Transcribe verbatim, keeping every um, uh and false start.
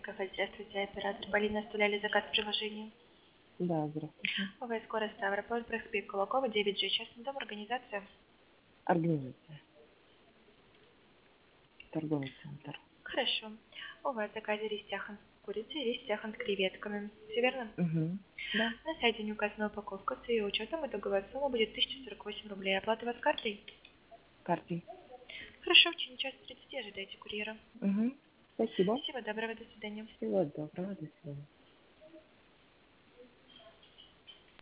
кафе, здравствуйте, оператор Полина, оставляли заказ в приложении. Да, здравствуйте. ОВ «Скорость», Ставрополь, проспект Кулакова, девять G, частный дом, организация. Организация. Торговый центр. Хорошо. ОВ о заказе рис тяхан с курицей, рис тяхан с креветками. Все верно? Угу. Да. На сайте не указана упаковка, с ее учетом итоговая сумма будет тысяча сорок восемь рублей. Оплата у вас картой? Картой. Хорошо, в течение часа тридцати ожидайте курьера. Угу. Спасибо. Всего доброго, до свидания. Всего доброго. До свидания.